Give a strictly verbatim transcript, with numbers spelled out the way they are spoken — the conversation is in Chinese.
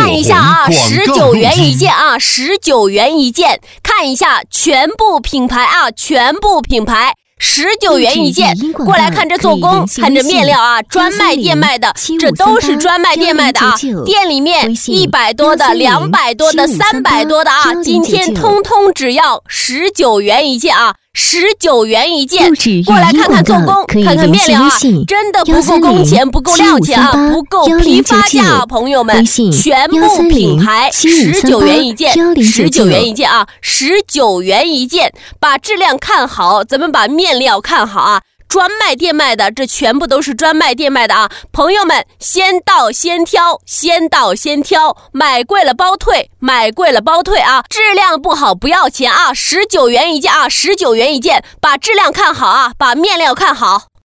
看一下啊，十九元一件啊，十九元一件，看一下全部品牌啊，全部品牌。十九元一件，过来看这做工，看这面料啊，专卖店卖的，这都是专卖店卖的啊。店里面一百多的、两百多的、三百多的啊，今天通通只要十九元一件啊。十九元一件，过来看看做工，看看面料啊，真的不够工钱，不够料钱啊，不够批发价啊，朋友们，全部品牌十九元一件，十九元一件啊，十九元一件，把质量看好，咱们把面料看好啊。专卖店卖的，这全部都是专卖店卖的啊！朋友们，先到先挑，先到先挑，买贵了包退，买贵了包退啊！质量不好不要钱啊！十九元一件啊，十九元一件，把质量看好啊，把面料看好。